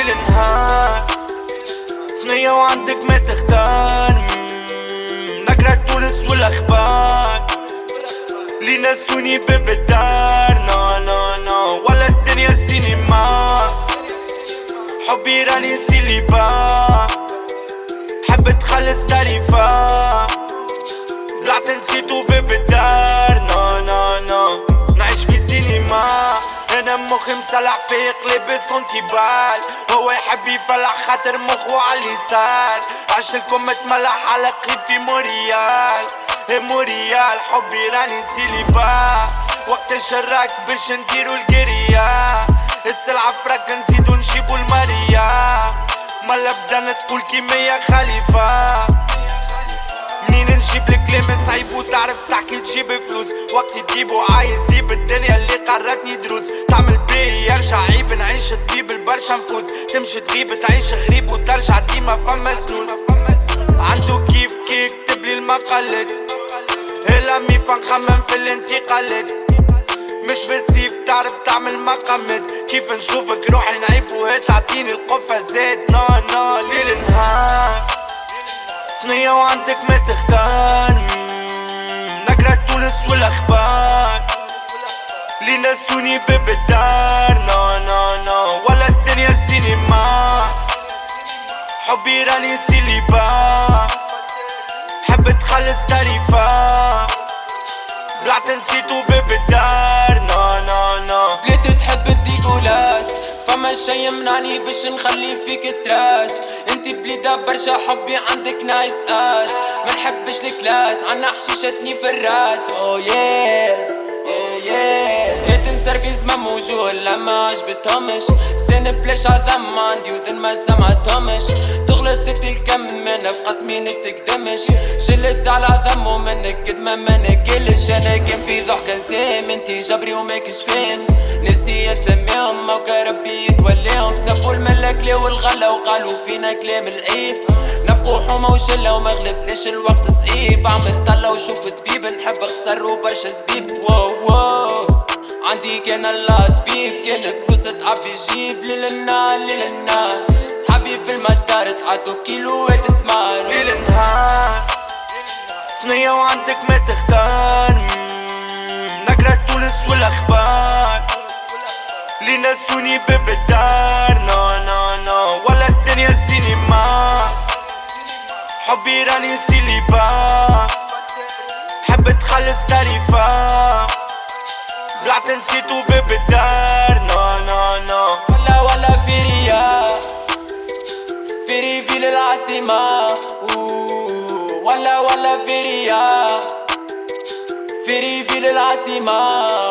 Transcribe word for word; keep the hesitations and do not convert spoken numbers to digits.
ليل نهار ثنية وعندك ما تختار. نقرا تونس والاخبار اللي نسوني باب الدار. نو نو نو ولا الدنيا سينما، حبي راني سيليبا، تحب تخلص تعريفة طلعت نسيتو باب الدار. نو نو نو نعيش في سينما، انا مخي مسلح فيه قلب سونتيبال. هو يحب يفلح خاطر مخو عاليسار. عشلكم متملح على قريب في موريال. ايه موريال حبي راني سيليبا، وقت الشراك باش نديرو القرية. السلعة فراك نزيدو نجيبو الماريا، مالا بدنا تقول كيميا خليفة. منين نجيب الكلام صعيب وتعرف تحكي تجيب فلوس. وقت تجيبو عايز ذيب الدنيا اللي قررتني دروس. تعمل بيه يرجع عيب، نعيش طبيب البرشا نفوس. تمشي تغيب تعيش غريب وترجع ديما فما سنوس. عندو كيف كيف كتبلي المقالات، الامي فنخمم في الانتقالات. مش بالسيف تعرف تعمل مقامات، كيف نشوفك روحي نعيف وهي تعطيني القفة زاد. نو نو ليل نهار ثنية وعندك ما تختار. نقرا تونس والاخبار اللي نسوني باب الدار. نو نو نو ولا الدنيا سينما، حبي راني سيليبا، تحب تخلص تعريفة طلعت نسيتو باب الدار. نو نو نو بلاد تحب الديكولاس، فما شي يمنعني باش نخلي فيك تراس. انتي بليدة برشا حبي عندك نايس اس، ما نحبش الكلاس عنا حشيشتني في الراس. او ياه ياه تنسر بيزما موجود لما عجبتهمش. سن بلاش عظم عندي وذن ما سمعتهمش. تغلطت الكم انا في قسمي نتقدمش. شلت على عظمو منك قد ما ما نقلش. انا كان في ضحكة زام انتي جبري وماكش فين. نسي اسميهم موكا ربي يتوليهم. سبوا الملك والغلا وقالوا فينا كلام العيب. نبقوا حومة وشلة وما غلبناش الوقت صعيب. عمل طلة وشوف طبيب نحب اخسر وبرشا زبيب. واو واو عندي كان الله طبيب، كان فلوس تعبي جيب. ليل النهار ليل النهار صحابي في المدار تعدوا بكيلوات تمار. ليل نهار ثنية وعندك ما تختار. نقرا تونس والاخبار اللي نسوني باب الدار. نو نو نو ولا الدنيا سينما، حبي راني سيليبا، تحب تخلص تعريفة طلعت نسيتو باب الدار. نو نو نو ولا ولا فيريا فيري في للعاصمة. ولا ولا فيريا فيري في للعاصمة.